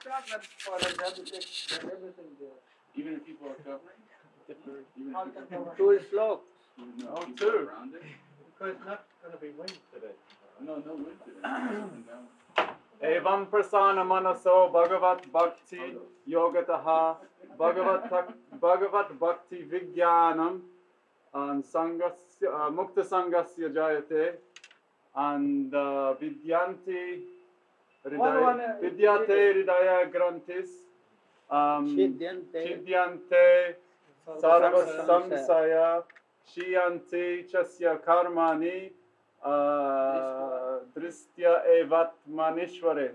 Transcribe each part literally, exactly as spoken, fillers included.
not necessarily have to take everything there. Even if people are covering? Even if people Two slope. No, Oh, people two. are around it? Because it's not going to be wind today. No, no wind today. No. Evam prasana manaso bhagavat bhakti yogataha bhagavat bhagavat bhakti vigyanam and sangasya uh, mukta sangasya jayate and uh, vidyanti hridaya vidyate hridaya grantis um, Chidyante. chidyante sarva samsaya shiyanti chasya karmani uh, dristya evat manishware.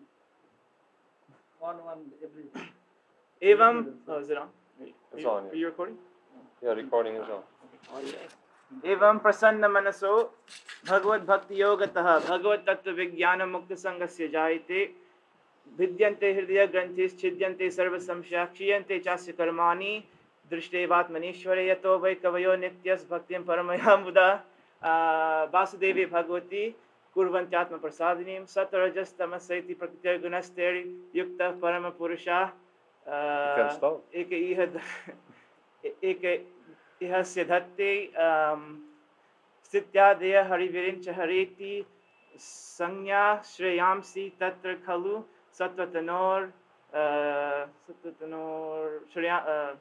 One, one, every. Evam, oh, is it on? It's you, on, yeah. Are you recording? Yeah, recording is on. Oh, yes. एवं प्रसन्न मनसो भगवत भक्ति योगतः भगवत तत्व विज्ञान मुक्त संगस्य जायते भिद्यन्ते हृदय ग्रंथिश्छिद्यन्ते सर्व संशया क्षीयन्ते चास्य कर्माणि दृष्टेवात्मनीश्वरे यतो वै कवयो नित्यस् भक्तिं परमया मुदा वासुदेवी भगवती कुर्वन्त्यात्म प्रसादिनीं सत्वरजस्तमसैति प्रकृतिर्गुणस्तैर् युक्तः परम पुरुषः एक इह एक इहस्य धत्ते स्थित्यादय हरिविरिञ्च हरेति संज्ञा श्रेयांसि तत्र खलु सत्वतनोर सत्वतनोर Shreya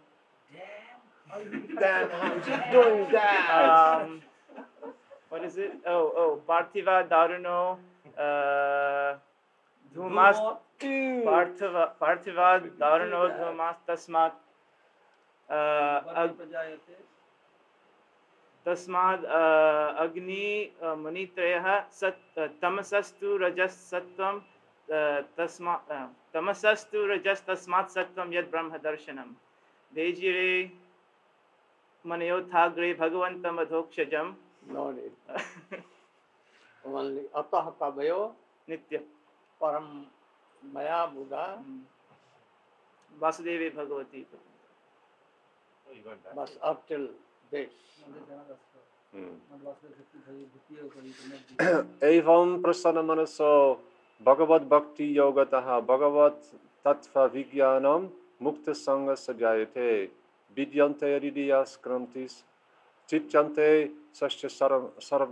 Damn, how's he doing that? um, what is it? Oh, oh, Parthiva Daruno uh, Dhumas Parthiva Parthiva Daruno Dhumas Tasmat uh, तस्माद् अग्नि मुनित्रयः सत् तमसस्तु रजसत्वं तस्मा तमसस्तु रजस्तस्मात् सत्वं यद् ब्रह्मदर्शनं भेजिरे मनयोथाग्रे भगवन्तं अधोक्षजम् No need. Only atah kavayo नित्य param maya buddha. वासुदेवे Bhagwati But up till this. Evam prasana manaso bhagavad bhakti yogataha bhagavat tattva vigyanam mukta sanga sajayate vidyante hridayas grantis chityante sasya sarva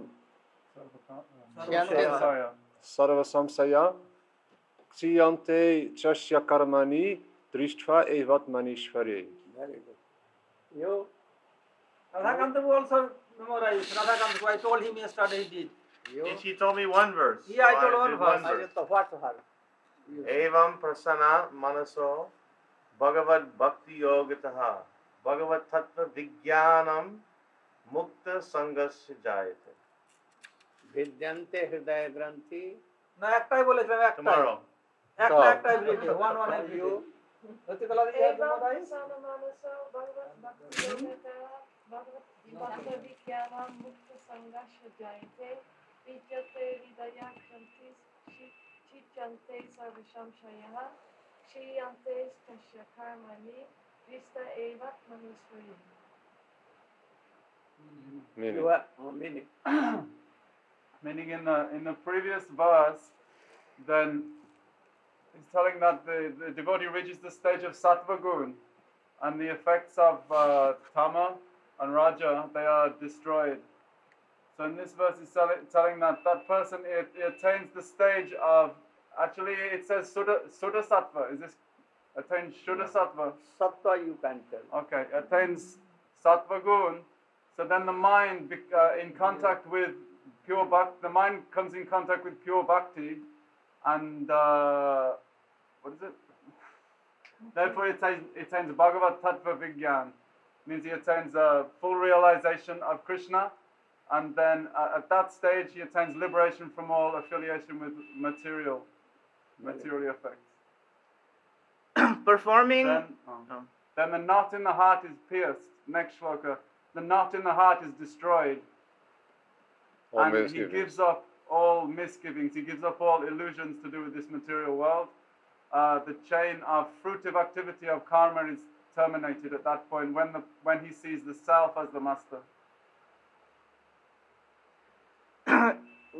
Samsaya. sarva samsaya ksiyante chasya karmani drishtva evat manishware. Very good. You? Radhakanta also memorized. Radhakanta, I told him yesterday he did. You? And she told me one verse. Yeah, I so told one did verse. I just what to her. You. Evam prasana manaso bhagavad bhakti yogataha bhagavad tattva vigyanam mukta sangasya jayate. Vidyante hridaya granthi. না একটাই বলেছিলাম একটাই Tomorrow. একটা একটা everyday one one everyday You? রতিকলা the have एवं memorise प्रसन्नमनसो भगवत् भक्तियोगतः भगवत् भक्तिविज्ञानं मुक्तसङ्गस्य जायते विद्यते हृदयाग्रन्थिः छिद्यन्ते सर्वसंशयाः क्षीयन्ते तस्य कर्माणि दृष्ट एव मनीश्वरी. Meaning. You are oh, meaning. Meaning in the in the previous verse, then he's telling that the, the devotee reaches the stage of sattva gun, and the effects of uh, tama and raja, they are destroyed. So in this verse, he's telling, telling that that person it, it attains the stage of, actually it says Suddha, Suddha sattva. Is this attains Shuddha sattva? Sattva you can tell. Okay, attains sattva gun. So then the mind, uh, in contact with pure bhakti, the mind comes in contact with pure bhakti, and uh, what is it? Therefore, it attains, it attains Bhagavad Tattva Vigyan. Means he attains a full realization of Krishna, and then uh, at that stage he attains liberation from all affiliation with material, material effects. performing Then, oh. oh. then the knot in the heart is pierced. Next shloka. The knot in the heart is destroyed. All and he misgivings. gives up all misgivings. He gives up all illusions to do with this material world. Uh, the chain of fruitive activity of karma is terminated at that point when the when he sees the self as the master.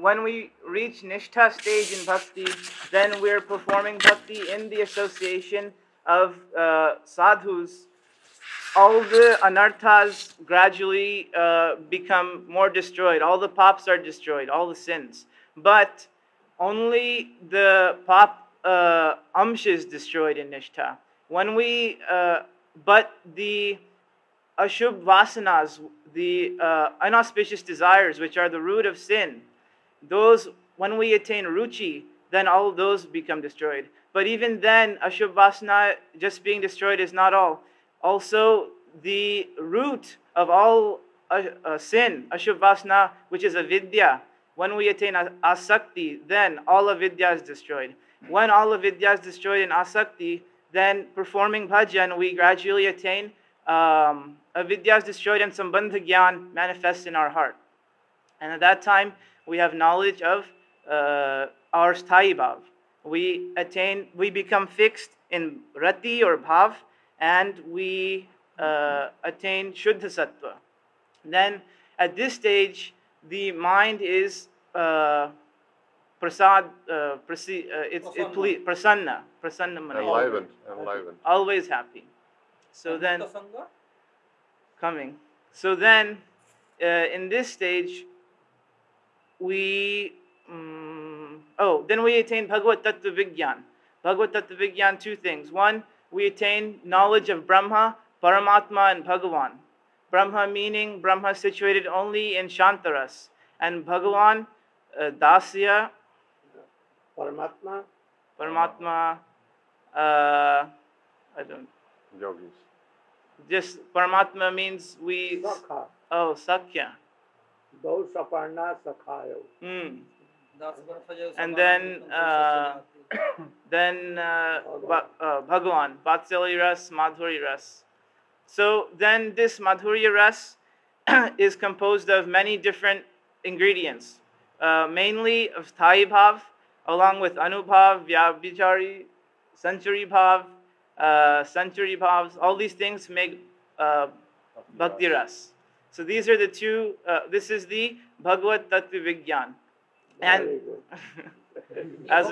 when we reach Nishtha stage in bhakti, then we're performing bhakti in the association of uh, sadhus. All the anarthas gradually uh, become more destroyed. All the paps are destroyed, all the sins. But only the pap uh, amsh is destroyed in Nishtha. When we, uh, but the ashubh vasanas, the uh, inauspicious desires, which are the root of sin, those, when we attain ruchi, then all those become destroyed. But even then, ashubh vasana just being destroyed is not all. Also, the root of all uh, uh, sin, ashubh vasana, which is avidya, when we attain asakti, then all avidya is destroyed. When all avidya is destroyed in asakti, then performing bhajan, we gradually attain um, avidya is destroyed and sambandha gyan manifests in our heart. And at that time, we have knowledge of uh, our sthayi bhav. We attain, we become fixed in rati or bhav, and we uh, attain shuddha sattva. Then at this stage, the mind is uh, prasad, uh, prasi, uh, it's it, ple- prasanna, prasanna manaya. Enlivened, enlivened. Always happy. So then, coming. So then, uh, in this stage, we, um, oh, then we attain Bhagavad Tattva Vigyan. Bhagavad Tattva Vigyan, two things. One, we attain knowledge of Brahma, Paramatma, and Bhagavan. Brahma meaning Brahma situated only in Shantaras. And Bhagavan, uh, Dasya, Paramatma, Paramatma, uh, I don't, Yogis. just Paramatma means we, Sakha, oh, Sakya. those Saparna Sakhayo. Mm. And then, uh, then uh, Ba- uh, Bhagavan, Vatsalya Ras, Madhuri Ras. So then this Madhurya Ras is composed of many different ingredients, uh, mainly of Sthayi Bhav, along with Anubhav, Vyabhichari, Sanchari Bhav, uh, Sanchari Bhavs. All these things make uh, Bhakti Ras. So these are the two, uh, this is the Bhagavad Tattva Vigyan. And Very good. as,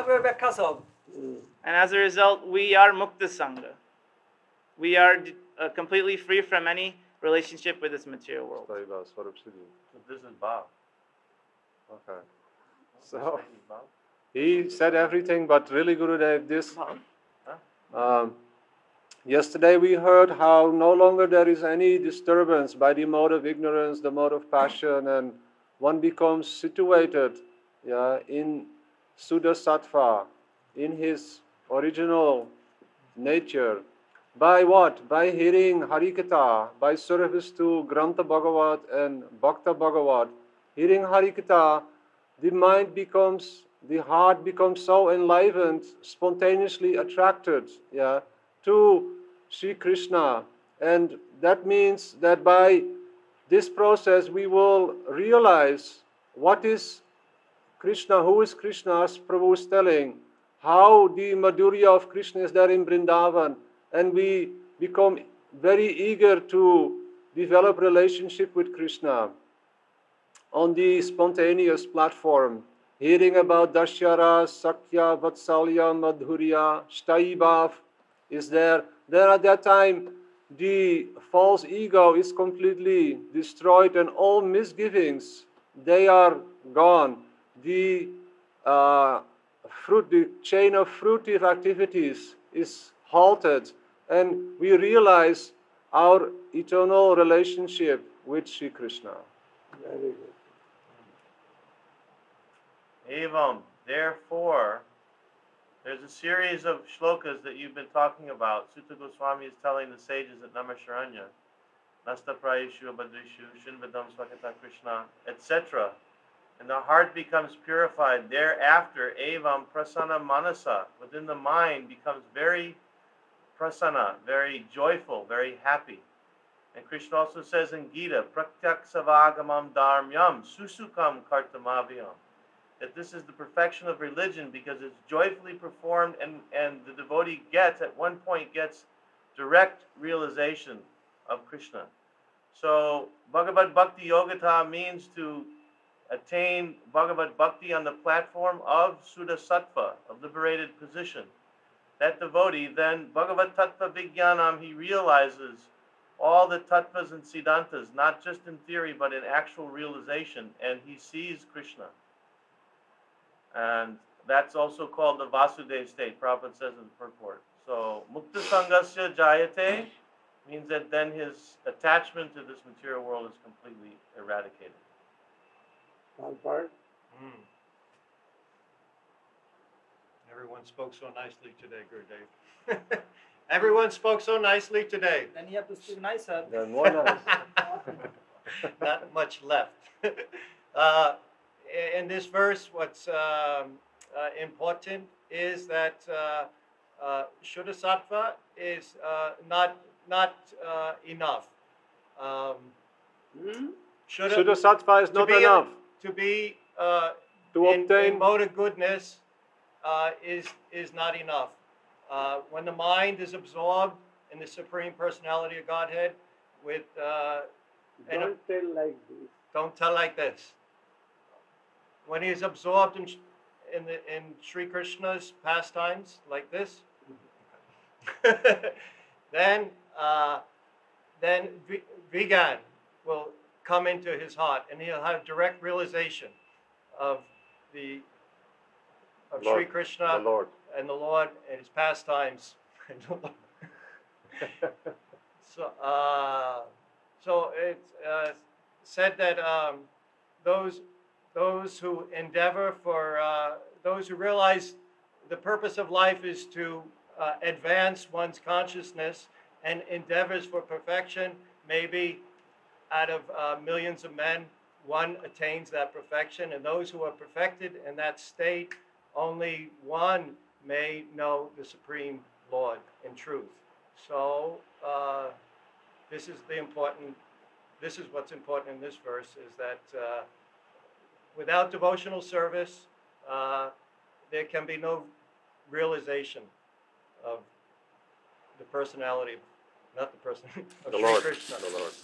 Mm. and as a result, we are Mukta Sangha. We are uh, completely free from any relationship with this material world. Staiva, Swarup Siddhi. This is Bhav. Okay. So, he said everything, but really, Gurudev, this. Um, yesterday we heard how no longer there is any disturbance by the mode of ignorance, the mode of passion, and one becomes situated, yeah, in Suddha Sattva, in his original nature. By what? By hearing Harikatha, by service to Grantha Bhagavat and Bhakta Bhagavat. Hearing Harikatha, the mind becomes, the heart becomes so enlivened, spontaneously attracted, yeah, to Sri Krishna. And that means that by this process we will realize what is Krishna, who is Krishna, as Prabhu is telling, how the Madhurya of Krishna is there in Vrindavan, and we become very eager to develop relationship with Krishna on the spontaneous platform, hearing about Dashyara, Sakya, Vatsalya, Madhurya, Sthayi Bhav is there. Then at that time, the false ego is completely destroyed and all misgivings, they are gone. The uh, fruit, the chain of fruitive activities is halted, and we realize our eternal relationship with Sri Krishna. Very good. Evam, therefore, there's a series of shlokas that you've been talking about. Sutta Goswami is telling the sages at Namasharanya, Nasta Prayeshu Abhadrishu, Shinvadam Swakata Krishna, et cetera. And the heart becomes purified. Thereafter, Evam Prasanna Manasa, within the mind, becomes very prasanna, very joyful, very happy. And Krishna also says in Gita, Pratyak Savagamam Dharmyam Susukam Kartamavyam, that this is the perfection of religion because it's joyfully performed, and, and the devotee gets, at one point, gets direct realization of Krishna. So, Bhagavad Bhakti Yogata means to attained Bhagavad Bhakti on the platform of Suddha Sattva, of liberated position, that devotee then, Bhagavad Tattva Vijnanam, he realizes all the tattvas and siddhantas, not just in theory, but in actual realization, and he sees Krishna. And that's also called the Vasudeva state, Prabhupada says in the purport. So, Mukta Sangasya Jayate means that then his attachment to this material world is completely eradicated. One part. Mm. Everyone spoke so nicely today, Gurudev. Everyone spoke so nicely today. Then you have to speak nicer. Then more nice. Not much left. uh, in this verse, what's um, uh, important is that uh, uh, Shuddha Sattva is uh, not not uh, enough. Um, Hmm? Shuddha, Shuddha Sattva is to not be a- enough. to be uh, To in, obtain in mode of goodness uh, is is not enough. Uh, when the mind is absorbed in the Supreme Personality of Godhead, with uh, and a- Don't tell like this. don't tell like this. When he is absorbed in in the in Sri Krishna's pastimes like this, then uh, then vi- Vigan will come into his heart, and he'll have direct realization of the of Sri Lord, Krishna the Lord. and the Lord and his pastimes. so, uh, so it's uh, said that um, those those who endeavor for uh, those who realize the purpose of life is to uh, advance one's consciousness and endeavors for perfection. Maybe out of uh, millions of men, one attains that perfection, and those who are perfected in that state, only one may know the Supreme Lord in truth. So uh, this is the important, this is what's important in this verse, is that uh, without devotional service, uh, there can be no realization of the personality, not the person, of The Sri Lord. Krishna. The Lord.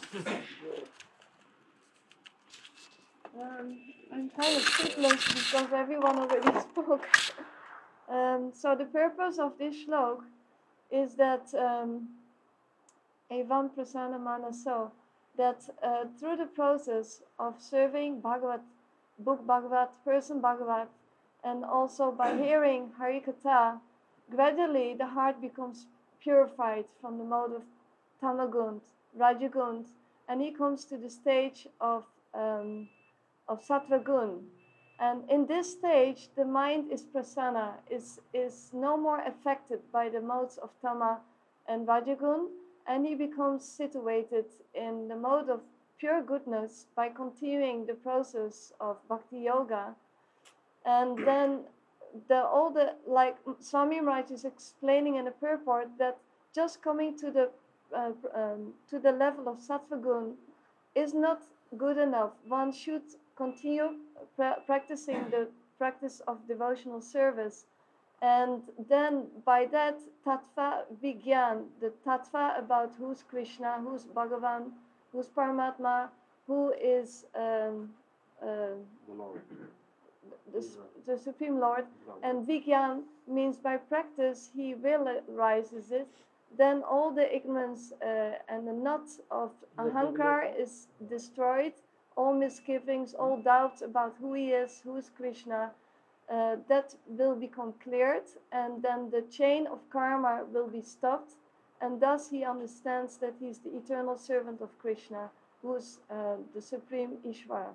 Um, I'm kind of speechless because everyone already spoke. Um, so the purpose of this shlok is that um, Evam Prasanna Manaso, that uh, through the process of serving Bhagavat, book Bhagavat, person Bhagavat, and also by hearing Harikatha, gradually the heart becomes purified from the mode of Tamagun, Rajagun, and he comes to the stage of um, of Sattvagun. And in this stage, the mind is prasanna, is, is no more affected by the modes of Tama and Rajagun, and he becomes situated in the mode of pure goodness by continuing the process of Bhakti Yoga. And then the all the, like Swami Maharaj is explaining in the purport, that just coming to the uh, um, to the level of Sattvagun is not good enough. One should continue pra- practicing the practice of devotional service, and then by that tattva vigyan, the tattva about who's Krishna, who's Bhagavan, who's Paramatma, who is um, uh, The Lord. the, the Supreme Lord, and vigyan means by practice he realizes it, then all the ignorance uh, and the knot of ahankar is destroyed, all misgivings, all doubts about who he is, who is Krishna, uh, that will become cleared, and then the chain of karma will be stopped, and thus he understands that he is the eternal servant of Krishna, who is uh, the Supreme Ishvara.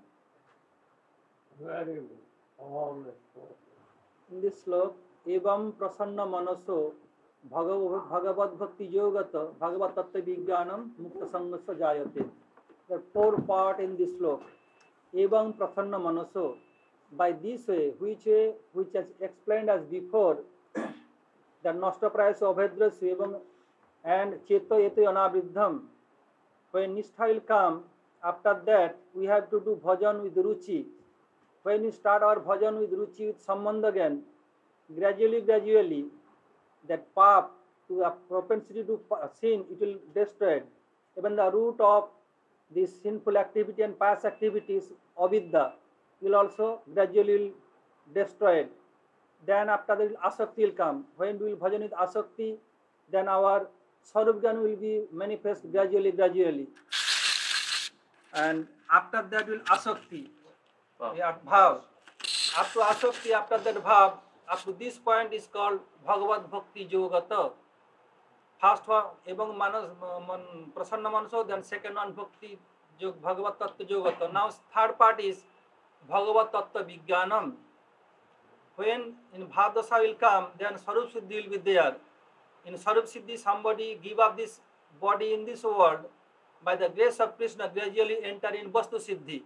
Very good. All the four. In this slok, Evam Prasanna Manaso Bhagav- Bhagavad Bhakti Yogata Bhagavad Tattva Vijnanam Mukta Sangasya Jayate. The four part in this slok. Evam Prasanna Manaso. By this way, which way, which is explained as before, that Nashta Prayasa Abhedrasya Evam and Cheto Eto Anabridham. When Nishtha will come, after that we have to do bhajan with ruchi. When we start our bhajan with ruchi, with sambandha again, gradually, gradually, that path to a propensity to sin, it will destroy. Even the root of this sinful activity and past activities, avidya, will also gradually destroyed. Then after that asakti will come. When we will bhajan with asakti, then our Sarup Gyan will be manifest gradually, gradually. And after that will asakti, yeah, bhav. Up to asakti, after that bhav, up to this point is called Bhagavad Bhakti Yogata. First one, ebang manas man, prasanna manaso, then second one Bhakti Yog, Bhagavad Tattva Yogata. Now third part is Bhagavad Tattva Vijnanam. When in Bhadasa will come, then Sarup Siddhi will be there. In Sarup Siddhi, somebody give up this body in this world. By the grace of Krishna, gradually enter in Vastu Siddhi.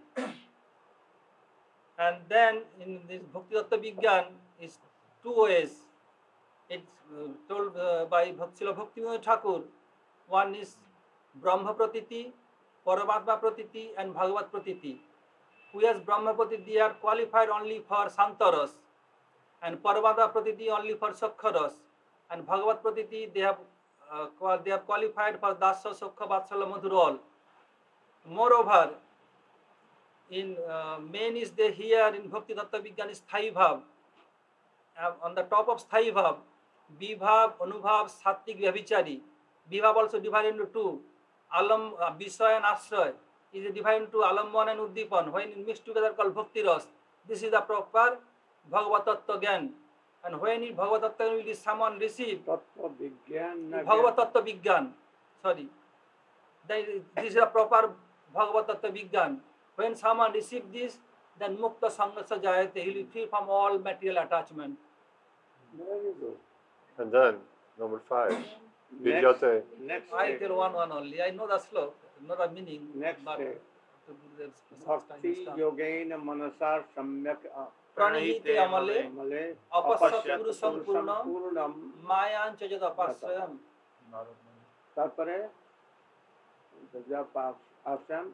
And then in this Bhakti Tattva Vijnan is two ways. It's uh, told uh, by Srila Bhaktivinoda Thakur. One is Brahma Pratiti, Paramatma Pratiti, and Bhagavat Pratiti. Who has Brahma Pratiti are qualified only for Santaras, and Paramatma Pratiti only for Sakharas, and Bhagavat Pratiti they have uh, they have qualified for Dasa, Sakha, Vatsala, Madhurol. Moreover, in uh, main is they here in Bhakti Tattva Vijnan is Sthai Bhav. Uh, on the top of Sthai Bhav, Vibhav, Anubhav, Sattvic, Vyabhichari. Vibhav also divided into two. Alam, uh, Visaya and Ashraya is divided into Alamban and Uddipan. When mixed together called Bhakti Ras. This is the proper Bhagavad Tattva Gyan. And when in Bhagavad Tattva will someone receive Tattva Vigyan. na Bhagavad Tattva Vijnan. Sorry. This is a proper Bhagavad Tattva Vijnan. When someone receives this, then Mukta Sanghasa Jayate, he will free from all material attachment. Very good. And then, number five, Next, Vidyate. next I day, tell one one only. I know the slok, know the meaning. next but day. to do the specific Bhakti time is Yogena Manasar Samyak Pranihite amale Amale apasat puru sampurnam Purnam. mayan chajad apasrayam. তারপরে যা আসেন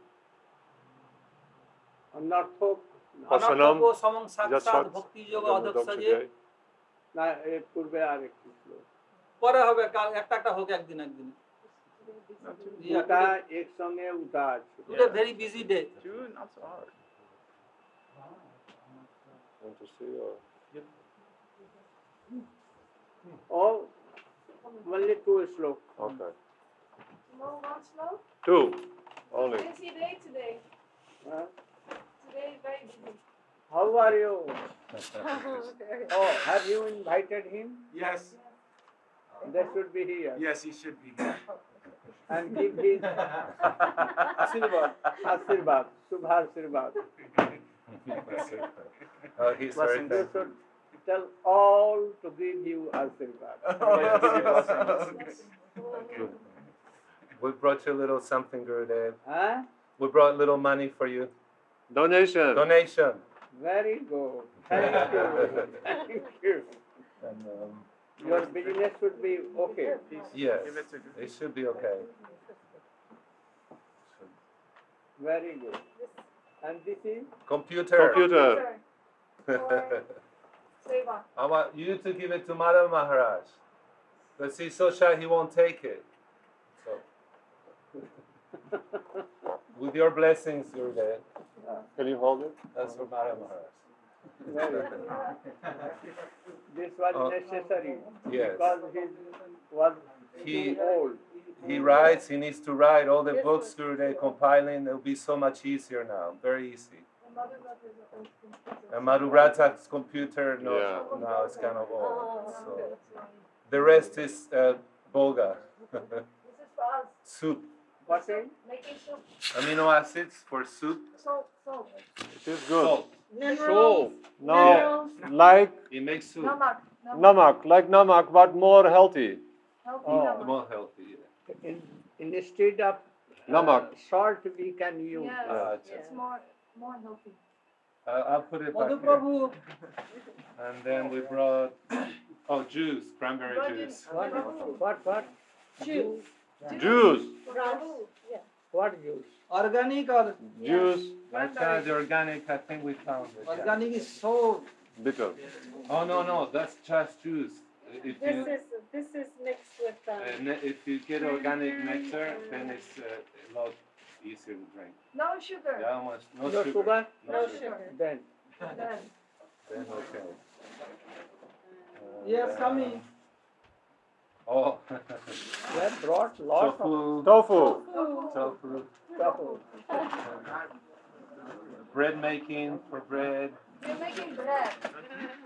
অনর্থক Pasanam, Anarthago samang saksat Jasat, bhakti and yoga then the adhaksa Daksha je Jai. না এর পূর্বে আর একটি শ্লোক পরে হবে কাল একটা একটা হোক একদিন একদিন দুটা একসঙ্গে উঠা আছে today very busy day Two, not so hard. Want to see or? all only two শ্লোক Okay. No one slow? Two, only. Busy day today. Huh? Today is very busy. How are you? Oh, have you invited him? Yes, They should be here yes, he should be here. and give his Ashirvad, Ashirvad, Subha Ashirvad. Uh, he's very You thankful. should tell all to give you Ashirvad. We brought you a little something, Gurudev. Huh? We brought a little money for you. Donation. Donation. Very good. Thank you. Thank you. And, um, Your business should be okay. yes, it should be okay. Very good. And this is Computer. Computer. Seva. I want you to give it to Madhav Maharaj. Because he's so shy he won't take it. So, with your blessings, you're there. Can you hold it? That's for Madhav Maharaj. very good. This was Oh. necessary Yes. because he was He too old. he writes. He needs to write all the books Gurudev compiling. It'll be so much easier now. Very easy. And Mother Got is an old computer. And Madhuvrata's computer, no, Yeah. now it's kind of old. Oh, So that's why. the rest is uh, Boga. This is for us. Soup. What thing? Making soup. Amino acids for soup. Salt, salt. It is good. Minerals. No, Minerals. like it makes soup. Namak. Namak, like namak, but more healthy. Healthy Oh. namak. More healthy. Yeah. In, instead of uh, Namak. salt, we can use. Yes, Ah, अच्छा. it's more, more healthy. Uh, I'll put it back Madhu here. Prabhu, And then we brought oh juice, cranberry Virgin- juice. What? What? What? Juice. Juice. Prabhu. Yeah. What juice? organic or Juice. I Cranberry. tried the organic. I think we found it. yeah. organic is so Bitter. Oh no no, that's just juice. If This you is this is mixed with um, uh, ne- if you get organic nectar, then it's uh, a lot easier to drink. No sugar. Yeah, almost no No sugar. sugar? No no sugar. sugar. Then Then. Then okay. Yes, Swami. Oh. You have brought lots of Tofu. tofu. Tofu. Tofu. Bread making for bread. We're making bread.